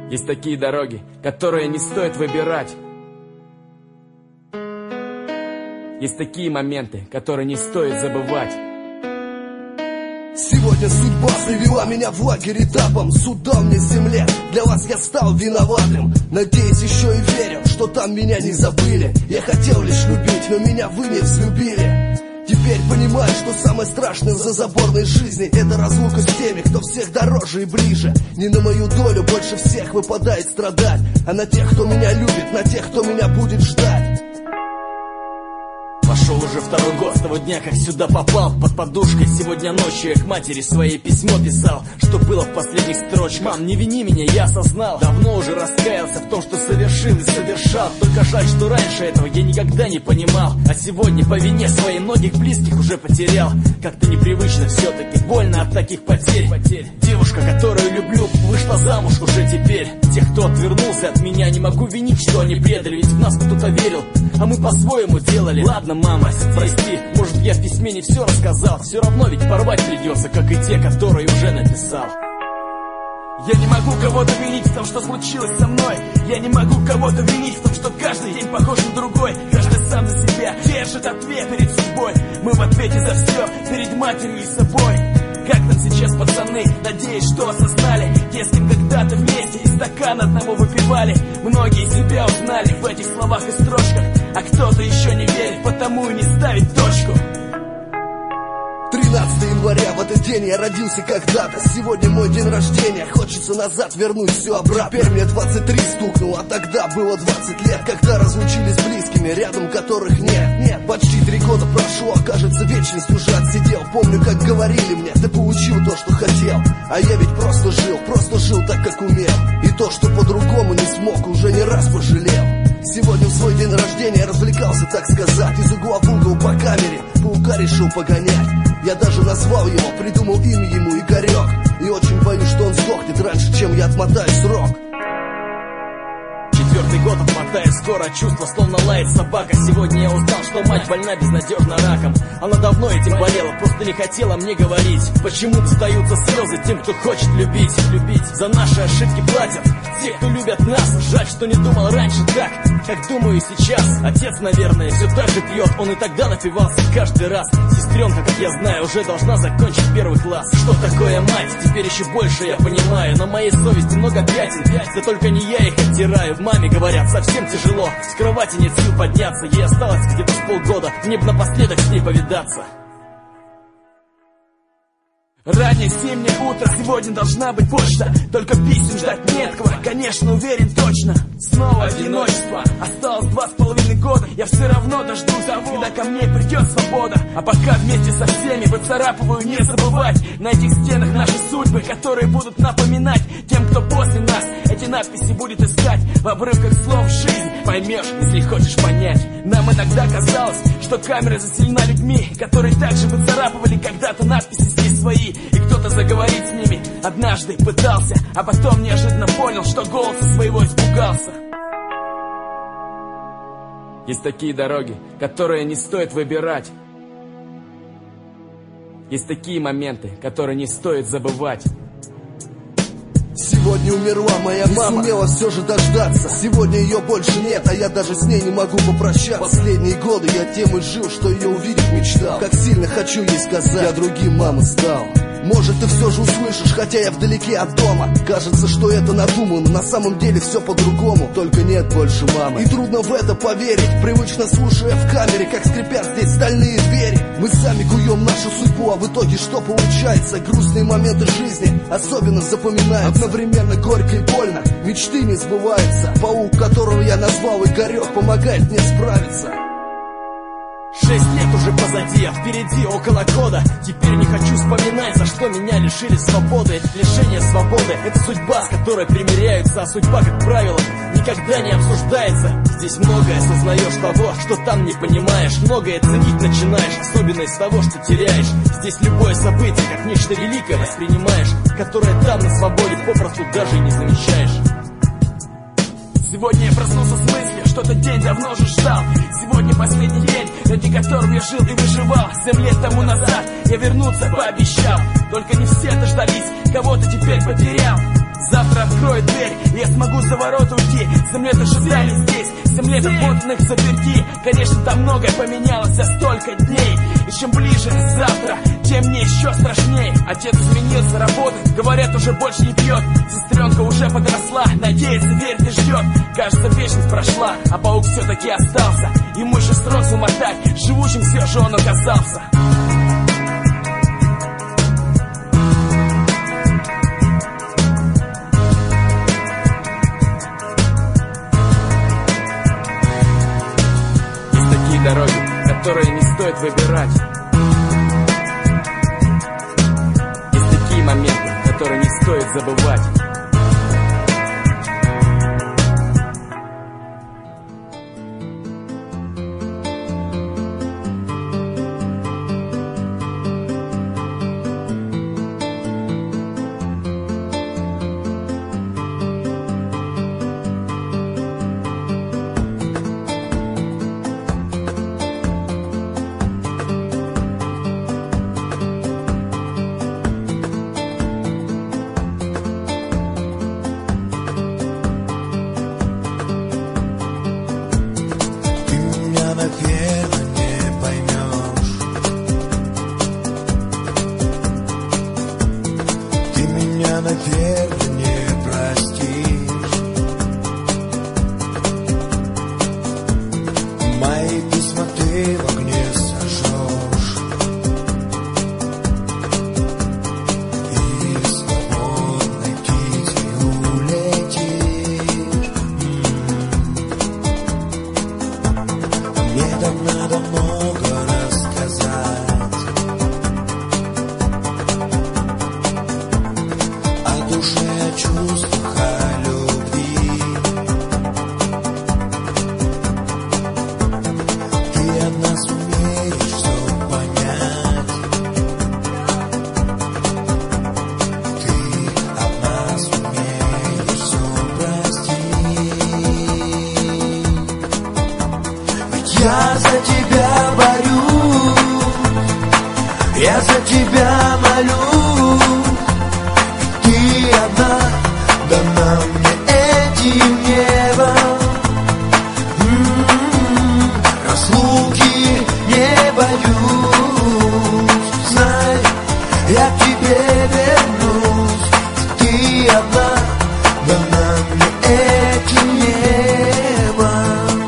Есть такие дороги, которые не стоит выбирать. Есть такие моменты, которые не стоит забывать. Сегодня судьба привела меня в лагерь этапом. Суд дал мне 7 лет, для вас я стал виноватым. Надеюсь, еще и верю, что там меня не забыли. Я хотел лишь любить, но меня вы не взлюбили. Теперь понимаю, что самое страшное в зазаборной жизни — это разлука с теми, кто всех дороже и ближе. Не на мою долю больше всех выпадает страдать, а на тех, кто меня любит, на тех, кто меня будет ждать. Пошел уже 2-й год с того дня, как сюда попал. Под подушкой сегодня ночью я к матери своей письмо писал, что было в последних строчках. Мам, не вини меня, я осознал. Давно уже раскаялся в том, что совершил и совершал. Только жаль, что раньше этого я никогда не понимал. А сегодня по вине своих многих близких уже потерял. Как-то непривычно все-таки, больно от таких потерь. Девушка, которую люблю, вышла замуж уже теперь. Тех, кто отвернулся от меня, не могу винить, что они предали. Ведь в нас кто-то верил, а мы по-своему делали. Ладно, мама, прости, может я в письме не все рассказал. Все равно ведь порвать придется, как и те, которые уже написал. Я не могу кого-то винить в том, что случилось со мной. Я не могу кого-то винить в том, что каждый день похож на другой. Каждый сам за себя держит ответ перед судьбой. Мы в ответе за все перед матерью и собой. Как там сейчас пацаны, надеюсь, что осознали, те, с кем когда-то вместе из стакана одного выпивали. Многие себя узнали в этих словах и строчках, а кто-то еще не верит, потому и не ставит точку. 13 января, в этот день я родился когда-то. Сегодня мой день рождения, хочется назад вернуть все обратно. Теперь мне 23 стукнуло, а тогда было 20 лет, когда разлучились с близкими, рядом которых нет. Почти 3 года прошло, кажется, вечность уже отсидел. Помню, как говорили мне, ты получил то, что хотел. А я ведь просто жил так, как умел. И то, что по-другому не смог, уже не раз пожалел. Сегодня в свой день рождения развлекался, так сказать, из угла в угол по камере, паука решил погонять. Я даже назвал его, придумал имя ему Игорек. И очень боюсь, что он сдохнет раньше, чем я отмотаю срок. 4-й год отмотаю скоро, чувство словно лает собака. Сегодня я узнал, что мать больна безнадежно раком. Она давно этим болела, просто не хотела мне говорить. Почему достаются слезы тем, кто хочет любить. За наши ошибки платят те, кто любят нас. Жаль, что не думал раньше так, как думаю сейчас. Отец, наверное, все так же пьет, он и тогда напивался каждый раз. Сестренка, как я знаю, уже должна закончить 1-й класс. Что такое мать, теперь еще больше я понимаю. На моей совести много пятен, да только не я их оттираю. Маме говорят, совсем тяжело, с кровати нет сил подняться. Ей осталось где-то с полгода, мне бы напоследок с ней повидаться. Раннее зимнее утро, сегодня должна быть почта. Только писем ждать нет кого, конечно, уверен точно. Снова одиночество, осталось 2,5 года. Я все равно дождусь, когда ко мне придет свобода. А пока вместе со всеми выцарапываю, не забывать на этих стенах наши судьбы, которые будут напоминать тем, кто после нас эти надписи будет искать в обрывках слов жизнь. Поймешь, если хочешь понять. Нам иногда казалось, что камера заселена людьми, которые также выцарапывали когда-то надписи здесь свои. И кто-то заговорить с ними однажды пытался, а потом неожиданно понял, что голоса своего испугался. Есть такие дороги, которые не стоит выбирать. Есть такие моменты, которые не стоит забывать. Сегодня умерла моя мама, не сумела все же дождаться. Сегодня ее больше нет, а я даже с ней не могу попрощаться. Последние годы я тем и жил, что ее увидеть мечтал. Как сильно хочу ей сказать, я другим мамы стал. Может, ты все же услышишь, хотя я вдалеке от дома. Кажется, что это надумано, на самом деле все по-другому. Только нет больше мамы, и трудно в это поверить, привычно слушая в камере, как скрипят здесь стальные двери. Мы сами куем нашу судьбу, а в итоге что получается? Грустные моменты жизни особенно запоминаются. Одновременно горько и больно, мечты не сбываются. Паук, которого я назвал Игорек, помогает мне справиться. 6 лет уже позади, а впереди около года. Теперь не хочу вспоминать, за что меня лишили свободы. Лишение свободы — это судьба, с которой примиряются. А судьба, как правило, никогда не обсуждается. Здесь многое осознаешь того, что там не понимаешь. Многое ценить начинаешь, особенно из того, что теряешь. Здесь любое событие, как нечто великое воспринимаешь, которое там на свободе попросту даже и не замечаешь. Сегодня я проснулся с мыслью, что этот день давно уже ждал. Сегодня последний день, ради которого я жил и выживал. 7 лет тому назад я вернуться пообещал. Только не все дождались, кого-то теперь потерял. Завтра открою дверь, я смогу за ворота уйти. 7 лет ожидания здесь, 7 лет отмотанных заперти. Конечно, там многое поменялось за столько дней. И чем ближе завтра, тем мне еще страшней. Отец сменился, работать, говорят, уже больше не пьет. Сестренка уже подросла, надеется, верит и ждет. Кажется, вечность прошла, а паук все-таки остался. Ему еще срок замотать, живучим все же он оказался. Есть такие дороги, которые не стоит выбирать. Есть такие моменты, которые не стоит забывать. Наверное, не поймешь. Ты меня, наверное, не простишь. Мои письма ты в огне сожжешь. И свободной птицей улетишь. Мне там надо много рассказать о душе, о чувствах, о любви. Ты одна сумеешь все понять. Ты одна сумеешь все простить. Я за тебя борюсь, я за тебя молюсь. Ты одна дана мне этим небом. Разлуки не боюсь. Знай, я к тебе вернусь. Ты одна дана мне этим небом.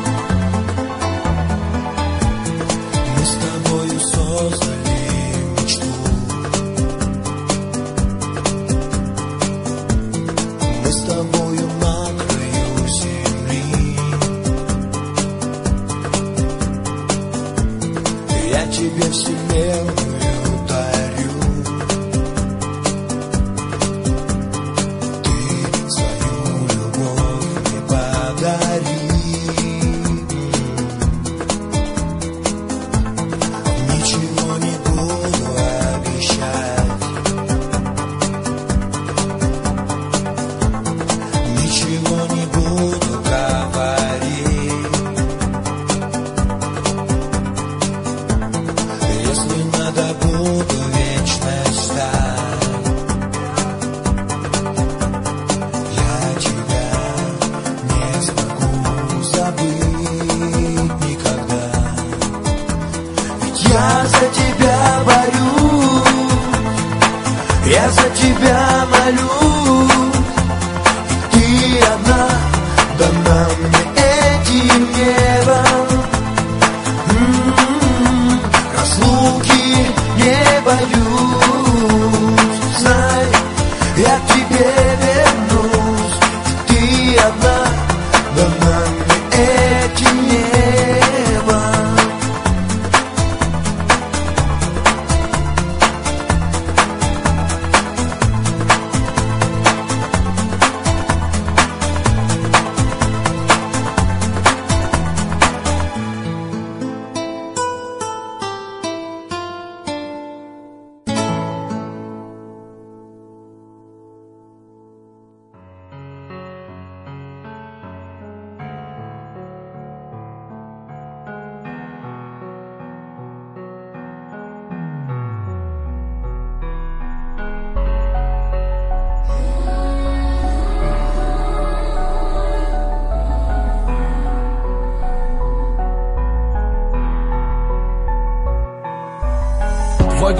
Мы с тобою создали мечту. Мы с тобою на краю земли. Я тебе вселенную дарю. Ты свою любовь мне подари. Ничего не буду обещать. Ничего не буду говорить. Если надо, буду вечно ждать. Я тебя не смогу забыть никогда. Ведь я за тебя борюсь, я за тебя молюсь. Ты одна дана мне этим небом. Разлуки не боюсь. Знай, я к тебе вернусь. Ты одна дана мне этим небом.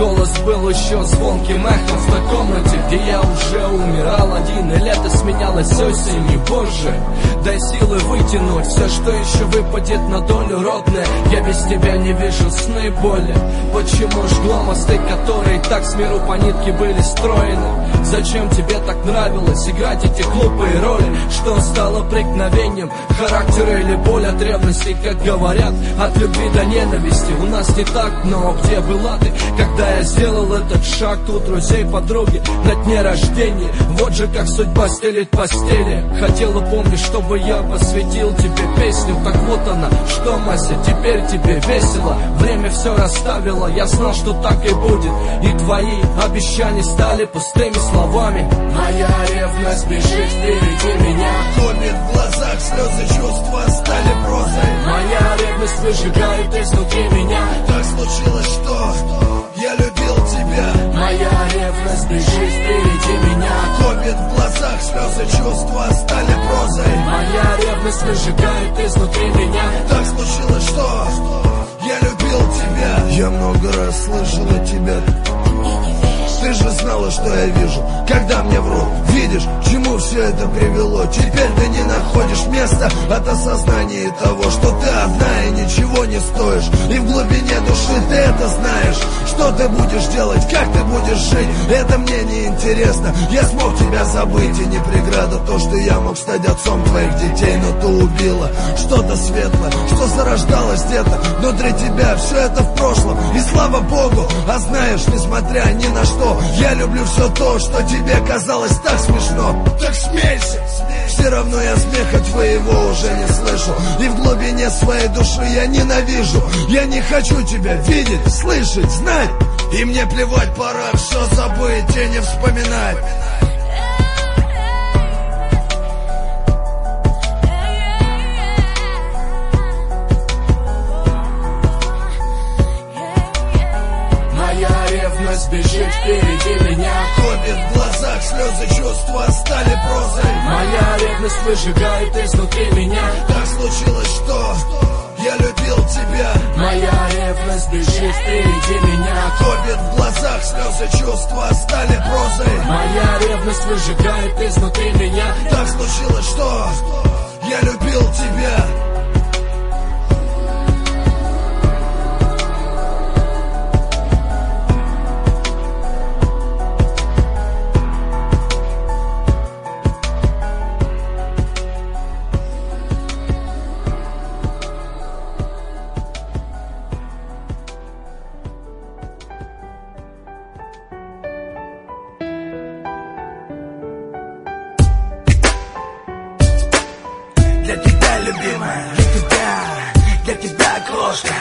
голос был еще звонким эхом в той комнате, где я уже умирал один. И лето сменялось осенью, позже дай силы вытянуть все, что еще выпадет на долю родная. Я без тебя не вижу сны боли. Почему жгло мосты, которые так с миру по нитке были строены? Зачем тебе так нравилось играть эти глупые роли? Что стало преткновением характера или боль от ревности? Как говорят, от любви до ненависти. У нас не так, но где была ты, когда я сделал этот шаг? Тут друзей, подруги на дне рождения. Вот же как судьба стелит постели. Хотела, помнишь, чтобы я посвятил тебе песню. Так вот она, что, Мася, теперь тебе весело. Время все расставило, я знал, что так и будет. И твои обещания стали пустыми словами. Моя ревность бежит впереди меня, тонет в глазах, слезы чувства стали прозой. Моя ревность выжигает изнутри меня. Так случилось, что я любил тебя. Моя ревность бежит впереди меня, тонет в глазах, слезы чувства стали прозой. Моя ревность выжигает изнутри меня. Так случилось, что я любил тебя. Я много раз слышал от тебя. Ты же знала, что я вижу, когда мне врут. Видишь, к чему все это привело? Теперь ты не находишь места от осознания того, что ты одна и ничего не стоишь. И в глубине души ты это знаешь. Что ты будешь делать, как ты будешь жить, это мне не интересно. Я смог тебя забыть, и не преграда то, что я мог стать отцом твоих детей. Но ты убила что-то светлое, что зарождалось где-то внутри тебя. Все это в прошлом, и слава Богу. А знаешь, несмотря ни на что, я люблю все то, что тебе казалось так смешно. Так смейся, все равно я смеха твоего уже не слышу. И в глубине своей души я ненавижу. Я не хочу тебя видеть, слышать, знать. И мне плевать, пора все забыть и не вспоминать. Ревность бежит впереди меня, тонет в глазах, слезы чувства стали прозой. Моя ревность выжигает изнутри меня. Так случилось, что я любил тебя. Моя ревность бежит впереди меня, тонет в глазах, слезы чувства стали прозой. Моя ревность выжигает изнутри меня. Так случилось, что я любил тебя. Для тебя, любимая, для тебя, крошка,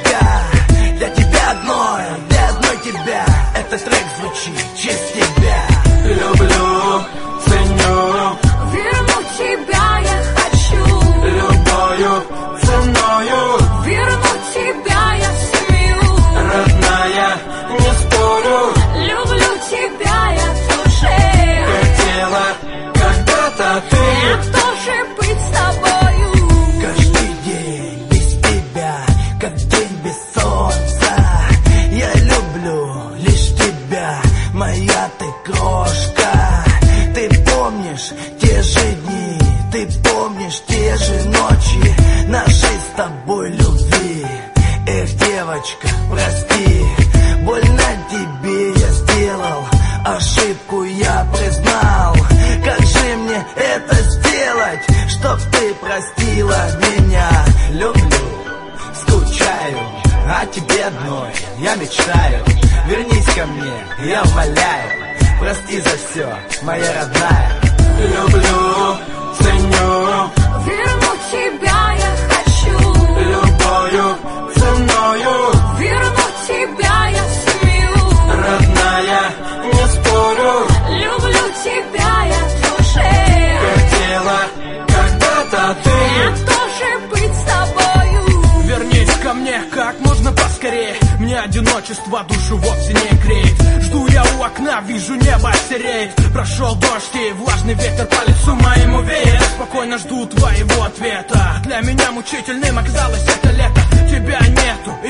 для тебя одной тебя. Этот трек звучит через тебя. Люблю, ценю, вернуть тебя я хочу. Любою ценою Вернуть тебя я в семью. Родная, не спорю. Люблю тебя я тоже. Хотела когда-то ты. Я тоже быть с тобою. Каждый день без тебя, как день без солнца. Я люблю лишь тебя, моя ты крошка. Ты помнишь те же дни, ты помнишь те же ночи нашей с тобой любви. Эх, девочка, прости, больно тебе я сделал, ошибку я признал. Как же мне это сделать, чтоб ты простила меня? Люблю, скучаю, о тебе одной я мечтаю. Вернись ко мне, я умоляю, прости за все, моя родная. Люблю, ценю, Вернуть тебя я хочу. любою ценою Вернуть тебя я в семью. родная, не спорю. Люблю тебя я тоже. Хотела когда-то ты. Я тоже быть с тобою. Вернись ко мне как можно поскорее. Мне одиночество душу вовсе не греет. Жду я у окна, вижу небо сереет. Прошел дождь и влажный ветер по лицу моему веет. Спокойно жду твоего ответа. Для меня мучительным оказалось это лето. Тебя нету и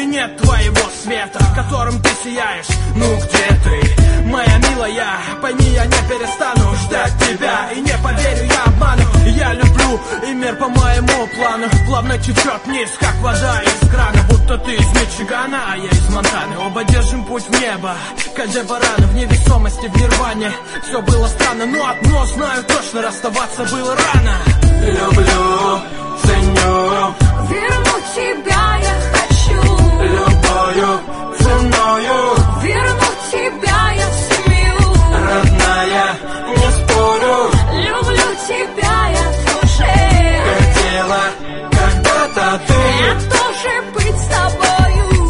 нет твоего света, которым ты сияешь. Ну где ты, моя милая? Пойми, я не перестану ждать тебя, и не поверю я обману. Я люблю, и мир по моему плану плавно течет вниз, как вода из крана. Будто ты из Мичигана, а я из Монтаны. Оба держим путь в небо, как Джебараны. В невесомости, в нирване все было странно, но одно знаю точно, расставаться было рано. Люблю, ценю, Вернуть тебя я хочу. любою, ценою. Вернуть тебя я в семью. Родная, не спорю, Люблю тебя я тоже. хотела когда-то ты. Я тоже быть с тобою.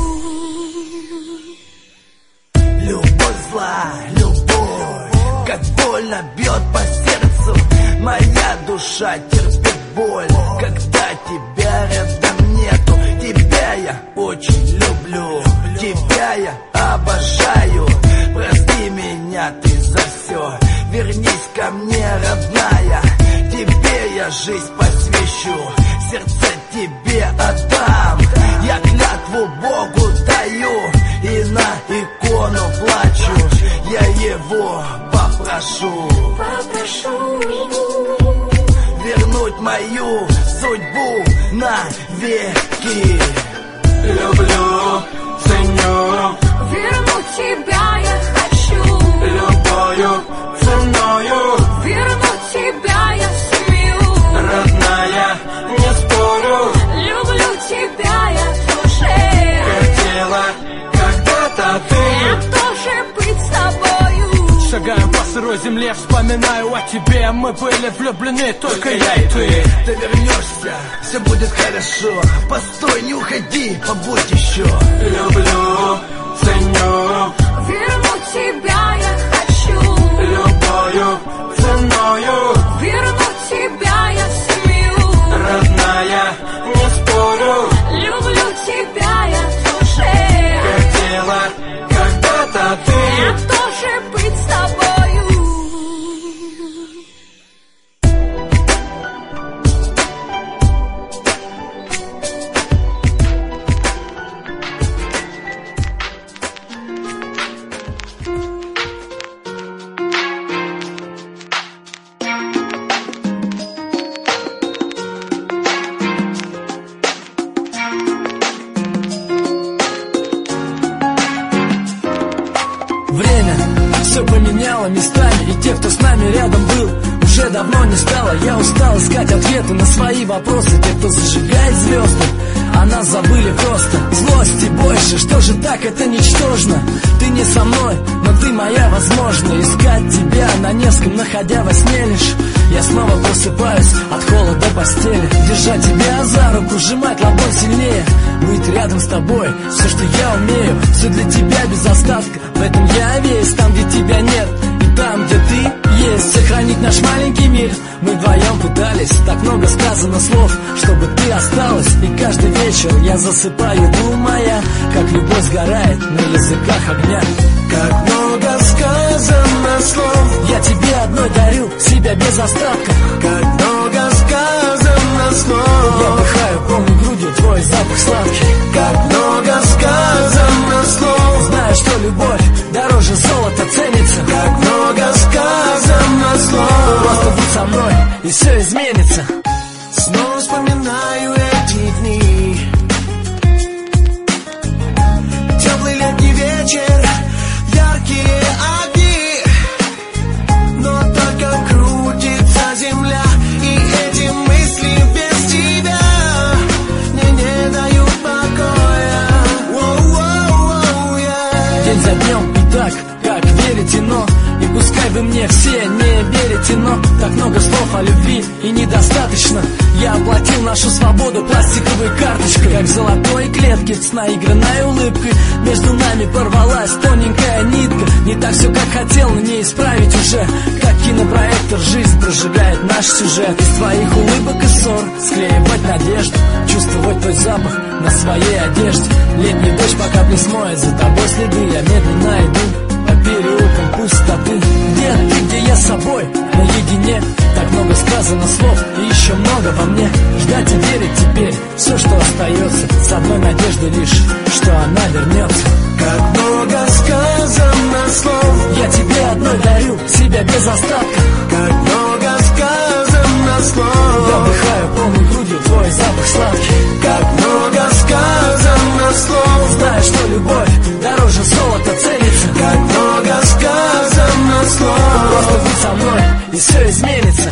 Любовь зла, любовь, как больно бьет по сердцу. Моя душа терпит боль, когда тебя рядом нету. Тебя я очень люблю, тебя я обожаю. Прости меня ты за все, вернись ко мне, родная. Тебе я жизнь посвящу, сердце тебе отдам. Я клятву Богу даю и на икону плачу. Я его попрошу вернуть мою судьбу навеки. Люблю, ценю, Вернуть тебя я хочу. любою, ценою. Вернуть тебя я в семью. Родная, не спорю, Люблю тебя я тоже. хотела когда-то ты. Я тоже быть с тобою. Шагаю по сырой земле, вспоминаю о тебе. Мы были влюблены, только я и ты. Ты вернешься, все будет хорошо. Постой, не уходи, побудь еще. Люблю, ценю, Вернуть тебя я хочу. любою, ценою. Вернуть тебя я в семью. Родная, не спорю, Люблю тебя я тоже. хотела когда-то ты. Я тоже быть с тобою. Время все поменяло местами, и те, кто с нами рядом был, уже давно не стало. Я устал искать ответы на свои вопросы. Те, кто зажигает звезды, а нас забыли просто. Злости больше, что же так, это ничтожно. Ты не со мной, но ты моя, возможно. Искать тебя на неском, находя во сне лишь. Я снова просыпаюсь от холода постели. Держать тебя за руку, сжимать ладонь сильнее. Быть рядом с тобой, все, что я умею. Все для тебя без остатка, в этом я весь. Там, где тебя нет, и там, где ты есть. Сохранить наш маленький мир мы вдвоем пытались. Так много сказано слов, чтобы ты осталась. И каждый вечер я засыпаю, думая, как любовь сгорает на языках огня. Как много сказано слов, Я тебе одной дарю себя без остатка. как много сказано слов. Я вдыхаю полной грудью твой запах сладкий. Как много сказано слов, Знаю, что любовь дороже золота ценится. как много сказано слов. Просто будь со мной, и все изменится. Снова вспоминаю эти дни. Теплый летний вечер, яркие огни. Но только крутится земля, и эти мысли без тебя мне не дают покоя. Воу-воу-воу, yeah. День за днем и так, как веретено. И пускай вы мне все не верите, но так много слов о любви и недостаточно. Я оплатил нашу свободу пластиковой карточкой, как в золотой клетке с наигранной улыбкой. Между нами порвалась тоненькая нитка. Не так все, как хотел, но не исправить уже. Как кинопроектор жизнь прожигает наш сюжет. Из твоих улыбок и ссор склеивать надежду, чувствовать твой запах на своей одежде. Летний дождь пока не смоет за тобой следы. Я медленно иду по переулкам пустоты. Где ты, где я с собой наедине? Так Так много сказано слов и еще много во мне. Ждать и верить теперь все, что остается, с одной надеждой лишь, что она вернется. Как много сказано слов, я тебе одной дарю себя без остатка. как много сказано слов, Я вдыхаю полной грудью твой запах сладкий. как много сказано слов, Знаю, что любовь дороже золота ценится. как много сказано слов. Просто будь со мной, и все изменится.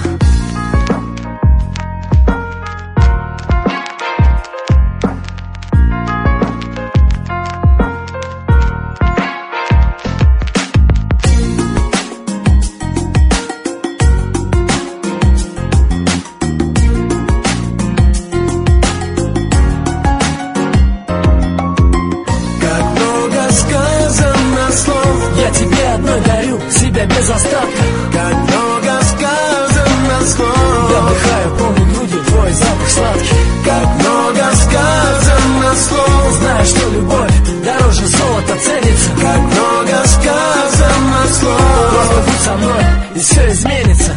Я тебе одной дарю себя без остатка. Как много сказано слов, Я вдыхаю полной грудью твой запах сладкий. как много сказано слов, Знаю, что любовь дороже золота ценится. как много сказано слов. Просто будь со мной, и все изменится.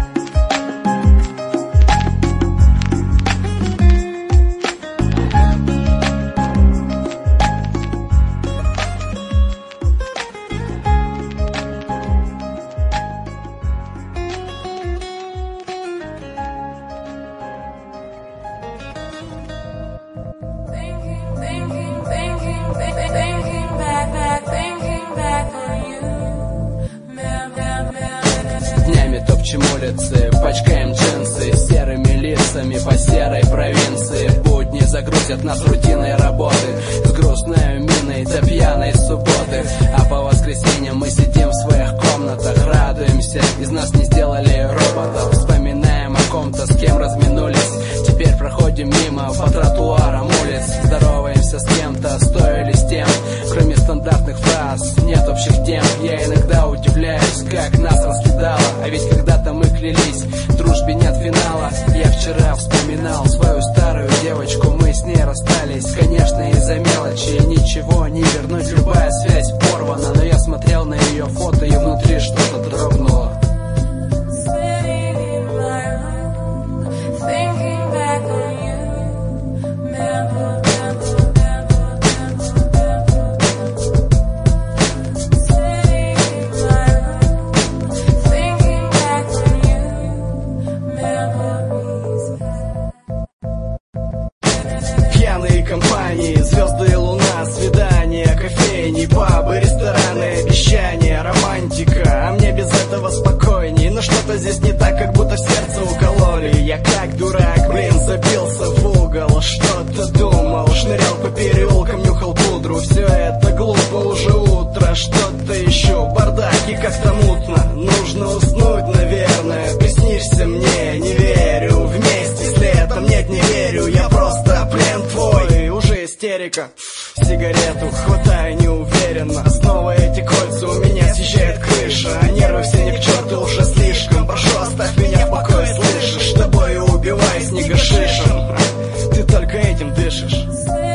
Днями топчем улицы, пачкаем джинсы серыми лицами по серой провинции. Будни загрузят нас рутиной работы с грустной миной до пьяной субботы. А по воскресеньям мы сидим в своих комнатах, радуемся, из нас не сделали роботов. Вспоминаем о ком-то, с кем разминулись. Теперь проходим мимо по тротуарам улиц. Здороваемся с кем-то, стоя ли с тем. Кроме стандартных фраз нет общих тем. Я иногда удивляюсь, как нас раскидало. А ведь когда-то мы клялись, в дружбе нет финала. Я вчера вспоминал свою старую девочку, мы с ней расстались, конечно, из-за мелочи. Ничего не вернуть, любая связь порвана. Но я смотрел на ее фото, и внутри что-то дрогнуло. Пьяные компании, звезды и луна, свидания, кофейни, пабы, рестораны, обещания, романтика. А мне без этого спокойней. Но что-то здесь не так, как будто в сердце укололи. Я как дурак, забился в угол. Что-то думал, шнырял по переулкам, нюхал пудру. Все это глупо, уже утро. Что-то ищу, бардак и как-то мутно. Нужно уснуть, наверное. Приснишься мне, не верю. Вместе с летом, нет, не верю. Я просто плен твой, уже истерика. Сигарету хватаю неуверенно. Снова эти кольца, у меня съезжает крыша. А нервы все не к черту, уже слишком. Прошу, оставь меня в покое, слышишь? С тобой убивай снегошишем. Ты только этим дышишь.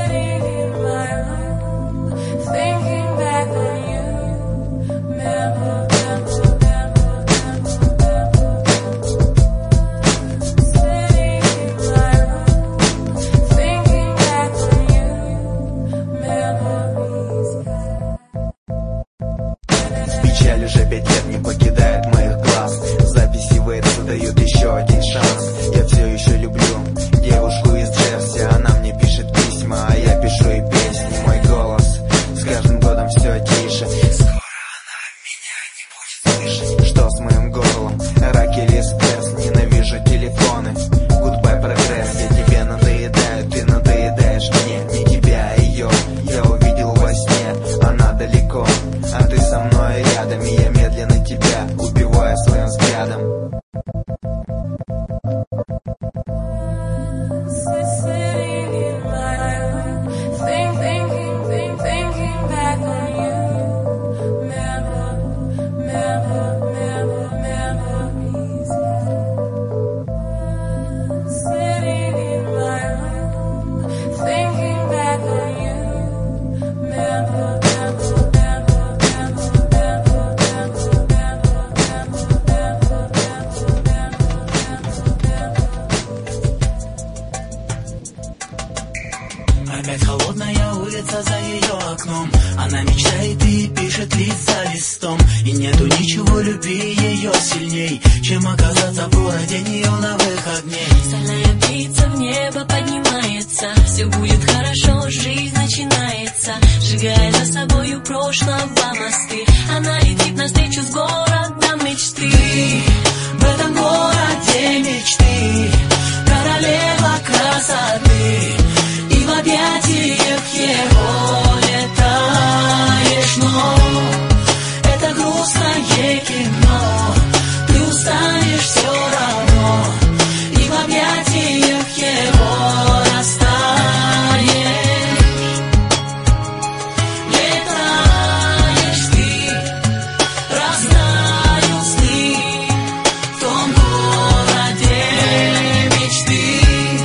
Печаль уже 5 лет не покидает моих глаз. Записи Вейтса дают еще один шанс. Я все еще люблю девушку из Джерси. Она мне пишет письма, а я пишу ей песни. Мой голос с каждым годом все тише. Скоро она меня не будет слышать. Что с моим горлом? Рак или стресс? Ненавижу телефоны. Goodbye, прогресс. Я тебе надоедаю, ты надоедаешь мне. Не тебя, а ее я увидел во сне. Она далеко, а ты со мной рядом. И я медленно тебя убиваю своим взглядом. Она мечтает и пишет лист за листом, и нету ничего любви ее сильней, чем оказаться в городе неоновых огней. Стальная птица в небо поднимается, все будет хорошо, жизнь начинается, сжигая за собою прошлого мосты. Она летит навстречу с городом мечты. В этом городе мечты, королева красоты, и в объятиях его летаешь, но это грустное кино, ты устанешь все равно, и в объятиях его растаешь. Летаешь ты, растают сны в том городе мечты.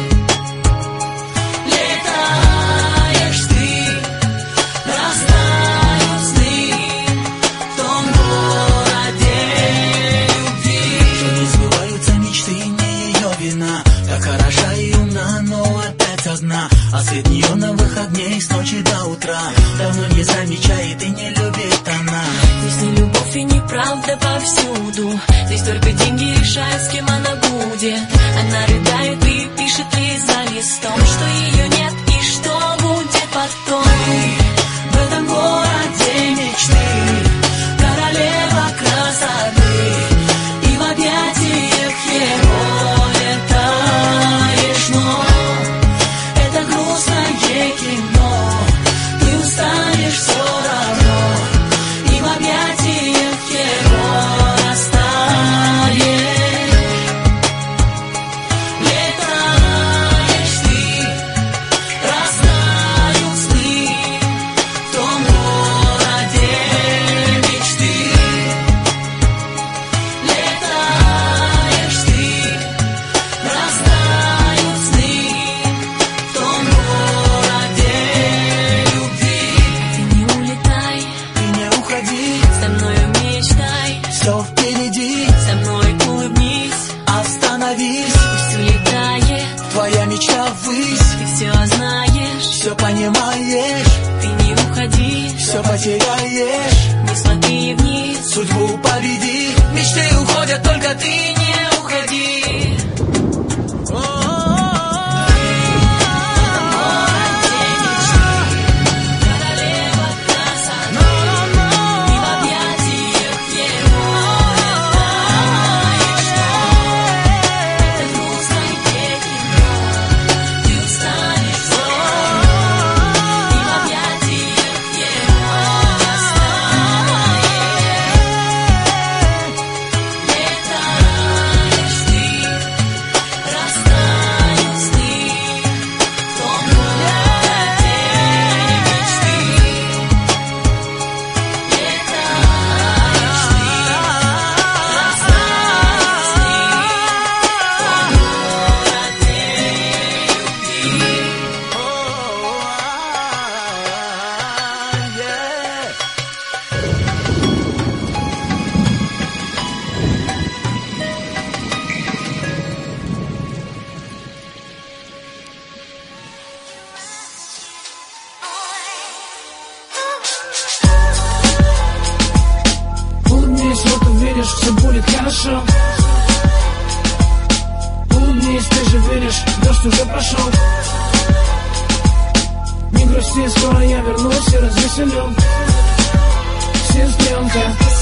Летаешь ты, растают сны в том городе любви. Что не сбываются мечты, не ее вина, так хороша и умна, но опять одна. А свет неоновых огней с ночи до утра давно не замечает и не любит она. Здесь не любовь и неправда повсюду, здесь только деньги решают, с кем она будет. Она рыдает и пишет лист за листом, что ее нет и что будет потом. В этом городе мечты, королева красоты, и в объятиях его летаешь, но это грустное кино, ты устанешь все равно, и в объятиях его растаешь. Летаешь ты, растают сны в том городе мечты. Летаешь ты, растают сны в том городе любви. Ты не улетай, Ты не уходи, со мною мечтай, все впереди, со мной улыбнись, остановись, пусть улетает, твоя мечта ввысь, ты все знаешь, все понимаешь, ты не уходи, все потеряешь, не смотри вниз. судьбу победи. Мечты уходят, только ты не уходи. Королева красоты, и в объятиях его летаешь, это грустное кино, ты устанешь все равно, и в объятиях его растаешь. Летаешь ты, растают сны в том городе мечты. Летаешь ты, растают сны в том городе любви. Улыбнись, вот увидишь, все будет хорошо. Улыбнись, ты же веришь, дождь уже прошел. Не грусти, скоро я вернусь и развеселю. Сестренка.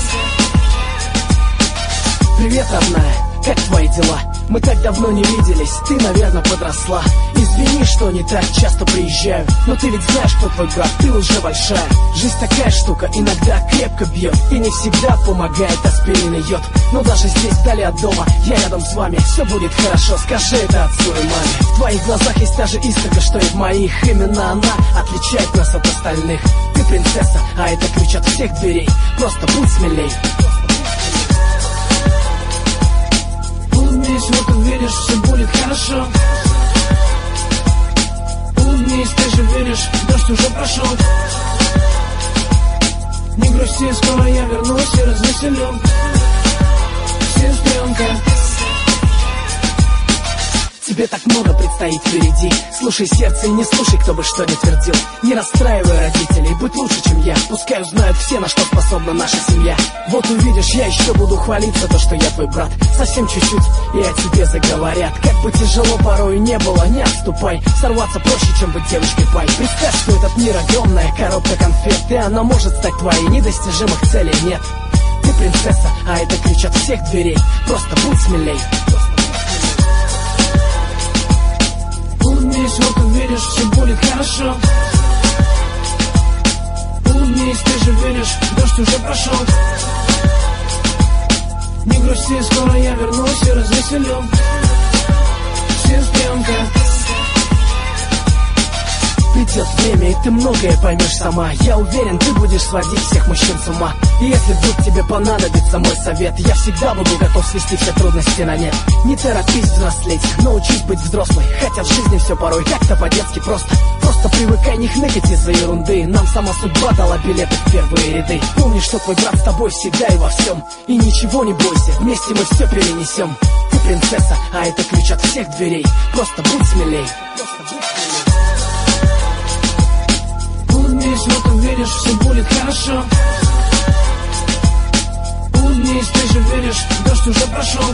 Привет, родная, как твои дела? Мы так давно не виделись, ты, наверное, подросла. Извини, что не так часто приезжаю, но ты ведь знаешь, кто твой брат, ты уже большая. Жизнь такая штука, иногда крепко бьет, и не всегда помогает аспирин и йод. Но даже здесь, вдали от дома, я рядом с вами. Все будет хорошо, скажи это отцу и маме. В твоих глазах есть та же искорка, что и в моих. Именно она отличает нас от остальных. Ты принцесса, а это ключ от всех дверей. Просто будь смелей. Улыбнись, вот увидишь, все будет хорошо. Улыбнись, ты же веришь, дождь уже прошел. Не грусти, скоро я вернусь и развеселю. Сестренка. Тебе так много предстоит впереди. Слушай сердце и не слушай, кто бы что ни твердил. Не расстраивай родителей, будь лучше, чем я. Пускай узнают все, на что способна наша семья. Вот увидишь, я еще буду хвалиться, то, что я твой брат. Совсем чуть-чуть, и о тебе заговорят. Как бы тяжело порой не было, не отступай. Сорваться проще, чем быть девушкой пай. Представь, что этот мир огромная коробка конфет, и она может стать твоей, недостижимых целей нет. Ты принцесса, а это ключ от всех дверей. Просто будь смелей. Улыбнись, вот увидишь, все будет хорошо. Улыбнись, ты же веришь, дождь уже прошел. Не грусти, скоро я вернусь и развеселю. Сестренка. Придет время, и ты многое поймешь сама. Я уверен, ты будешь сводить всех мужчин с ума. И если вдруг тебе понадобится мой совет, я всегда буду готов свести все трудности на нет. Не торопись взрослеть, научись быть взрослой. Хотя в жизни все порой как-то по-детски просто. Просто привыкай не хныкать из-за ерунды. Нам сама судьба дала билеты в первые ряды. Помни, что твой брат с тобой всегда и во всем. И ничего не бойся, вместе мы все перенесем. Ты принцесса, а это ключ от всех дверей. Просто будь смелей. Улыбнись, вот увидишь, все будет хорошо. Улыбнись, ты же веришь, дождь уже прошел.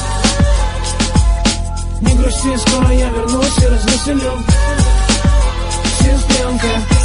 Не грусти, скоро я вернусь и развеселю. Сестренка.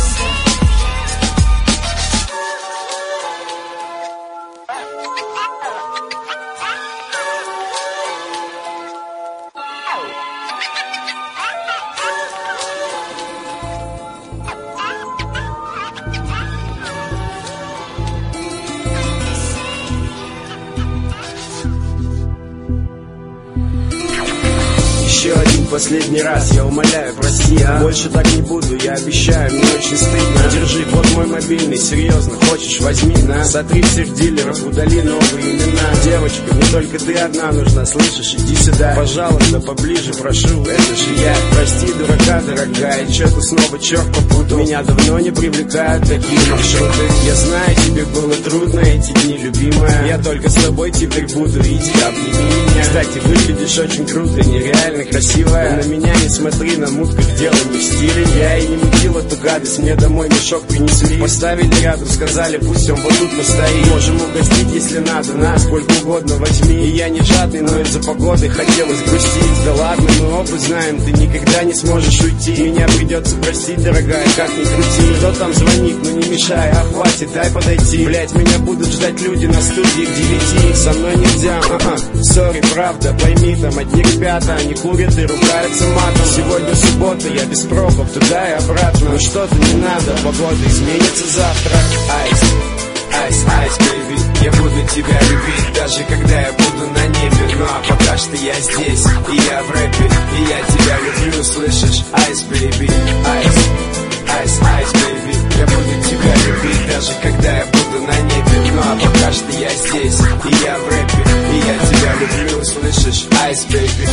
Еще один последний раз, я умоляю, прости, а? Больше так не буду, я обещаю, мне очень стыдно. Держи, вот мой мобильный, серьезно, хочешь, возьми, на. Сотри всех дилеров, удали новые имена. Девочка, не только ты одна нужна, слышишь, иди сюда. Пожалуйста, поближе, прошу, это же я. Прости, дурака, дорогая, что-то снова черт попутал. Меня давно не привлекают такие маршруты. Я знаю, тебе было трудно эти дни, любимая. Я только с тобой теперь буду, иди, обними меня. Кстати, выглядишь очень круто, нереально красивая. На меня не смотри, на мутках дело не в стиле. Я и не мутил эту гадость, мне домой мешок принесли. Поставили рядом, сказали, пусть он вот тут постоит. Можем угостить, если надо, на сколько угодно возьми. И я не жадный, но из-за погоды хотелось грустить. Да ладно, мы оба знаем, ты никогда не сможешь уйти. Меня придется простить, дорогая, как ни крути. Кто там звонит, ну не мешай, а хватит, дай подойти. Блять, меня будут ждать люди на студии к 9. Со мной нельзя, сори, правда, пойми, там одни ребята, они курят и ругаются матом. Сегодня суббота, я без пробок, туда и обратно. Но что-то не надо, погода изменится завтра. Айс, айс, айс, бэйби, я буду тебя любить, даже когда я буду на небе. Ну а пока что я здесь, и я в рэпе, и я тебя люблю, слышишь? Айс, бэйби, айс, айс, айс, бэйби, я буду тебя любить, даже когда я буду на небе. Ну а пока что я здесь, и я в рэпе, и я тебя люблю, слышишь? Айс, бэйби.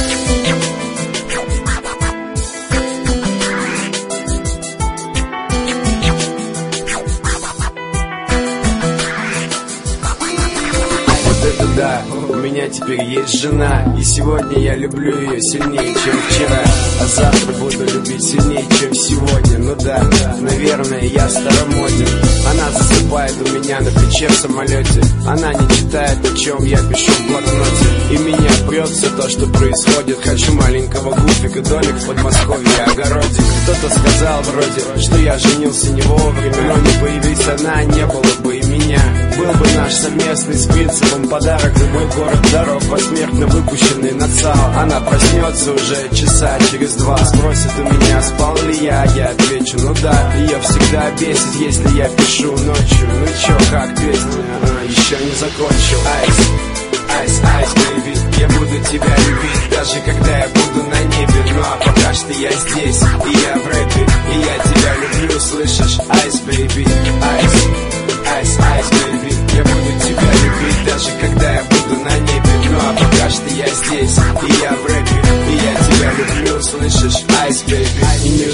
Да, у меня теперь есть жена, и сегодня я люблю ее сильнее, чем вчера. А завтра буду любить сильнее, чем сегодня. Ну да, наверное, я старомоден. Она засыпает у меня на плече в самолете. Она не читает, о чем я пишу в блокноте. И меня прет все то, что происходит. Хочу маленького гуфика, домик в Подмосковье, огородик. Кто-то сказал вроде, что я женился не вовремя. Но не появись она, не было бы и меня. Был бы наш совместный с принципом подарок за мой город дорог, посмертно выпущенный на ЦАО. Она проснется уже часа через 2. Спросит у меня, спал ли я отвечу, ну да. Ее всегда бесит, если я пишу ночью. Ну чё, как песня, еще не закончил. Айс, айс, айс, бэйби, я буду тебя любить, даже когда я буду на небе. Ну а пока что я здесь, и я в рэпе, и я тебя люблю, слышишь? Айс, бэйби, айс, айс, айс, бэйби, я буду тебя любить, даже когда я буду на небе. Ну а пока что я здесь, и я в рэпе, и я тебя люблю, слышишь? Айс, бэйби. И неужели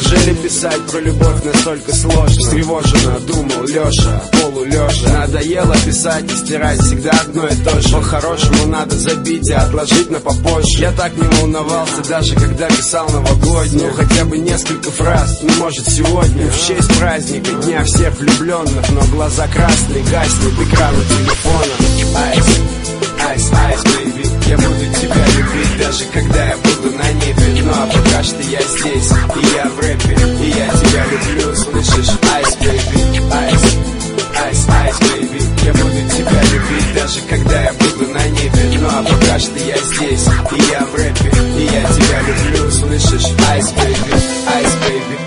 Писать про любовь настолько сложно. Встревоженно думал Леша, полулежа. Надоело писать и стирать всегда одно и то же. По-хорошему надо забить и отложить на попозже. Я так не волновался, даже когда писал новогоднюю. Ну хотя бы несколько фраз, ну может сегодня. В честь праздника, дня всех влюбленных. Но глаза красные, гаснут экраны телефона. Айс, айс, айс, бэйби, я буду тебя любить, даже когда я буду на небе. Ну а пока что я здесь, и я в рэпе, и я тебя люблю, слышишь? Айс, бэйби, айс, айс, айс, бэйби, я буду тебя любить, даже когда я буду на небе. Ну а пока что я здесь, и я в рэпе, и я тебя люблю, слышишь? Айс, бэйби, айс, бэйби,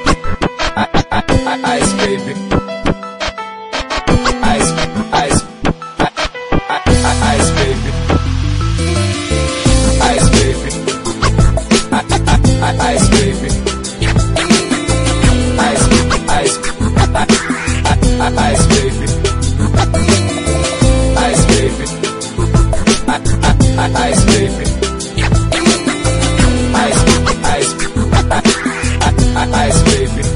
айс, бэйби, айс, айс, айс, бэйби, айс, бэйби, айс, бэйби, айс, айс, айс, бэйби, айс, бэйби, айс, бэйби, айс, бэйби.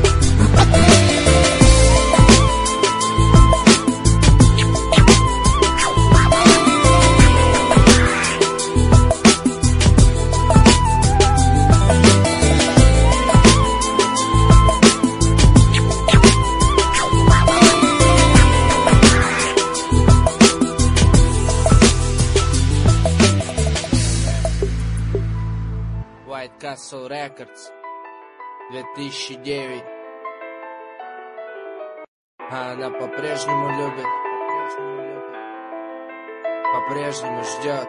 White Castle Records 2009. А она по-прежнему любит, по-прежнему ждет,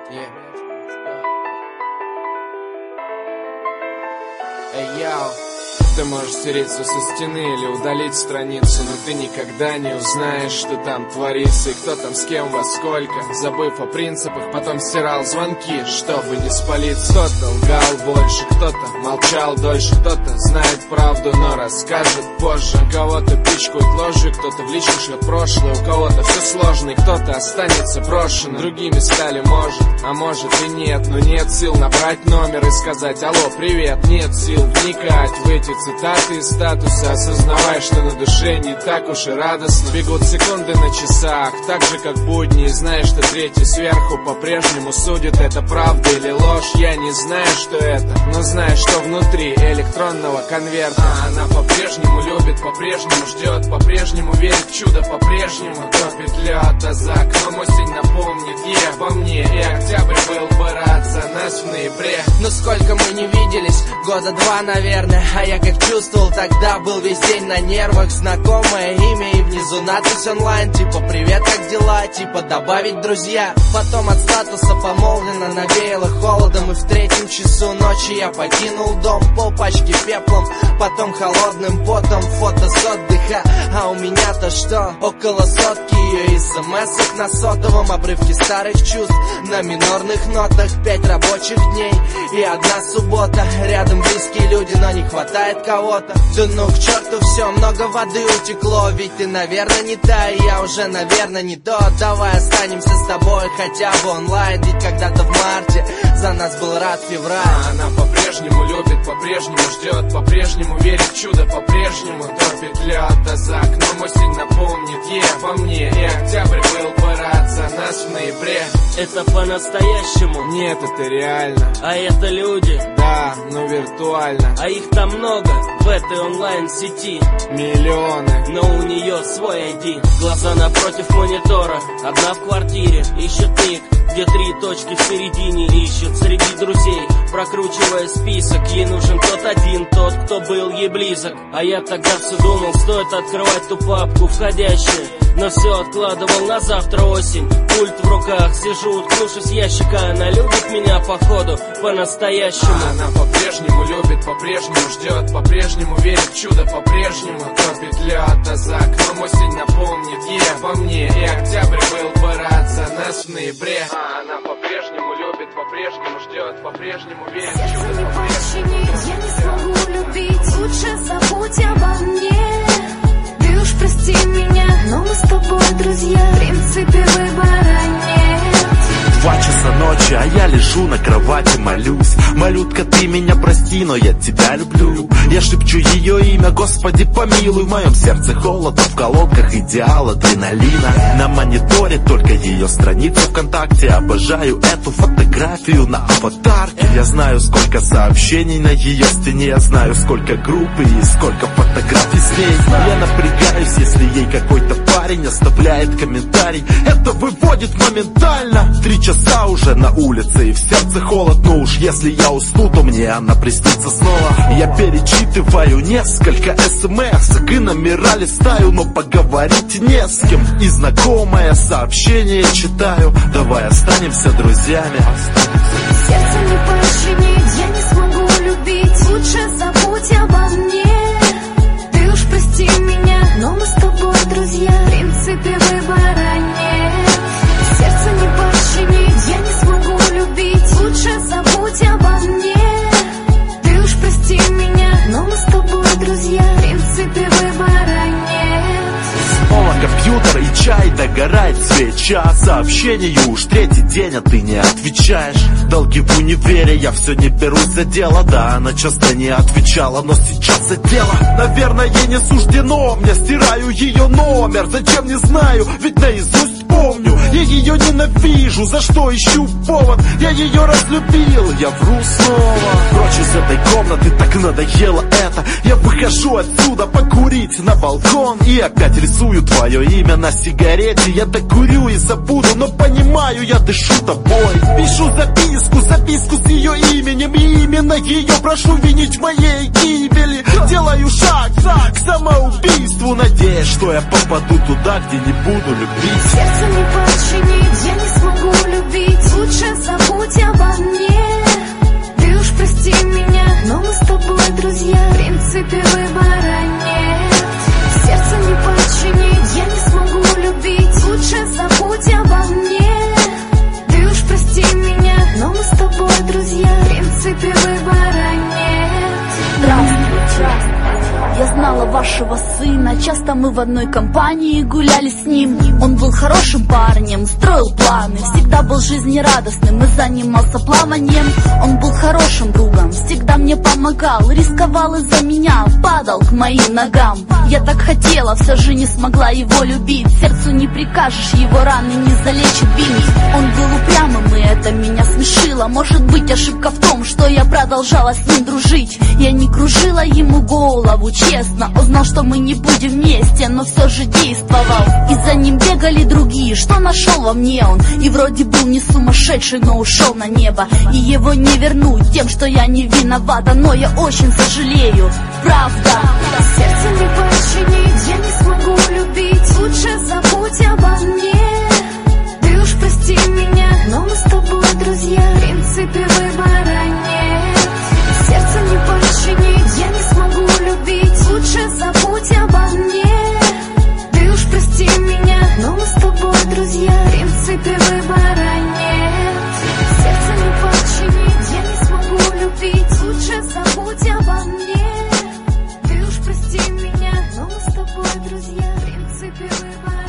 Эй, яу. Ты можешь стереться со стены или удалить страницу, но ты никогда не узнаешь, что там творится и кто там с кем во сколько. Забыв о принципах, потом стирал звонки, чтобы не спалиться. Кто-то лгал больше, кто-то молчал дольше, кто-то знает правду, но расскажет позже. Кого-то пичкают ложью, кто-то в личку шлет прошлое, у кого-то все сложно и кто-то останется брошенным. Другими стали может, а может и нет, но нет сил набрать номер и сказать алло, привет. Нет сил вникать в эти цитаты из статуса, осознавая, что на душе не так уж и радостно. Бегут секунды на часах, так же как будни, и знаешь, что третий сверху по-прежнему судит, это правда или ложь. Я не знаю, что это, но знаю, что внутри электронного конверта. Она по-прежнему любит, по-прежнему ждет, по-прежнему верит в чудо, по-прежнему топит лед, а за окном осень напомнит ей обо мне. И октябрь был бы рад за нас в ноябре. Ну сколько мы не виделись, года два, наверное. А я как чувствовал тогда, был весь день на нервах. Знакомое имя и внизу надпись онлайн, типа привет, как дела, типа добавить друзья. Потом от статуса помолвлено навеяло холодом, и в третьем часу ночи я покинул дом, полпачки пеплом, потом холодным потом, фото с отдыха. А у меня-то что? Около сотки ее смс-ок на сотовом, обрывки старых чувств на минорных нотах, 5 рабочих дней и одна суббота. Рядом близкие люди, но не хватает кого-то. Да ну к черту все, много воды утекло, ведь ты, наверное, не та, и я уже, наверное, не то. Давай останемся с тобой хотя бы онлайн, ведь когда-то в марте за нас был рад февраль. Она по-прежнему любит, по-прежнему ждет, по-прежнему верит в чудо, по-прежнему топит лед, а за окном осень напомнит ей обо мне. И октябрь был бы рад за нас в ноябре. Это по-настоящему? Нет, это реально. А это люди? Да, но виртуально. А их там много в этой онлайн-сети, миллионы, но у нее свой ID. Глаза напротив монитора, одна в квартире, ищет ник, где 3 точки в середине, ищет среди друзей, прокручивая список. Ей нужен тот один, тот, кто был ей близок. А я тогда все думал, стоит открывать ту папку входящую, но все откладывал на завтра осень. Пульт в руках, сижу, уткнувшись ящика. Она любит меня, походу, по-настоящему. Она по-прежнему любит, по-прежнему ждет, по-прежнему верит в чудо, по-прежнему топит лед, а за окном осень напомнит ей обо мне. И октябрь был бы рад за нас в ноябре. Она по-прежнему любит, по-прежнему ждет, по-прежнему верит в чудо, по-прежнему. Я не смогу любить, лучше забудь обо мне. Ты уж прости меня, но мы с тобой друзья, в принципе выбора нет. 2 часа ночи, а я лежу на кровати, молюсь. Малютка, ты меня прости, но я тебя люблю. Я шепчу ее имя, Господи помилуй. В моем сердце холодно, в колонках идеал адреналина. На мониторе только ее страница ВКонтакте. Обожаю эту фотографию на аватарке. Я знаю, сколько сообщений на ее стене. Я знаю, сколько групп и сколько фотографий с ней. Я напрягаюсь, если ей какой-то парень оставляет комментарий. Это выводит моментально. 3 часа уже на улице и в сердце холод. Но уж если я усну, то мне она приснится снова. Я перечитываю несколько смс-ок и номера листаю, но поговорить не с кем. И знакомое сообщение читаю: давай останемся друзьями. Сердце не пощадит, я не смогу любить. Лучше забудь обо мне. Ты уж прости меня, но мы с тобой друзья. В принципе выбора нет. Сердце не пощадит, я не смогу любить. Лучше забудь обо мне. Ты уж прости меня, но мы с тобой друзья. В принципе выбора нет. Снова компьютер и чай, догорает свеча. Сообщению уж 3-й день, а ты не отвечаешь. Долги в универе, я все не берусь за дело. Да, она часто не отвечала, но сейчас за дело. Наверное, ей не суждено, мне стираю ее номер. Зачем, не знаю, ведь наизусть помню. Я ее ненавижу, за что ищу повод. Я ее разлюбил, я вру снова. Прочь из этой комнаты, так надоело это. Я выхожу отсюда покурить на балкон и опять рисую твое имя на сигарете. Я докурю и забуду, но понимаю, я дышу тобой. Пишу записку с ее именем. И именно ее прошу винить в моей гибели. Делаю шаг к самоубийству, надеясь, что я попаду туда, где не буду любить. Сердце не подчинить, я не смогу любить. Лучше забудь обо мне. Ты уж прости меня, но мы с тобой друзья. В принципе выбора нет. Сердце не подчинить, я не смогу любить. Лучше забудь обо мне. Ты уж прости меня, но мы с тобой друзья. В принципе выбора нет. Здравствуй. Я знала вашего сына, часто мы в одной компании гуляли с ним. Он был хорошим парнем, строил планы, всегда был жизнерадостным и занимался плаванием. Он был хорошим другом, всегда мне помогал, рисковал из-за меня, падал к моим ногам. Я так хотела, все же не смогла его любить. Сердцу не прикажешь, его раны не залечит бинт. Он был упрямым, и это меня смешило. Может быть, ошибка в том, что я продолжала с ним дружить. Я не кружила ему голову, честно. Узнал, что мы не будем вместе, но все же действовал. И за ним бегали другие, что нашел во мне он. И вроде был не сумасшедший, но ушел на небо. И его не вернуть тем, что я не виновата. Но я очень сожалею, правда. Сердце не подчинить, я не смогу любить. Лучше забудь обо мне. Ты уж прости меня, но мы с тобой друзья. В принципе выбора нет. Сердце не подчинить, я не смогу любить. Лучше забудь обо мне. Ты уж прости меня, но мы с тобой друзья. В принципе выбора нет. Сердце не подчинить, я не смогу любить. Лучше забудь обо мне. Ты уж прости меня, но мы с тобой друзья. В принципе выбора.